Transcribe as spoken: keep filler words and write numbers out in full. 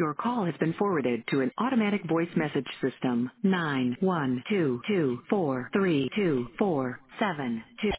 Your call has been forwarded to an automatic voice message system. Nine one two two four three two four seven two.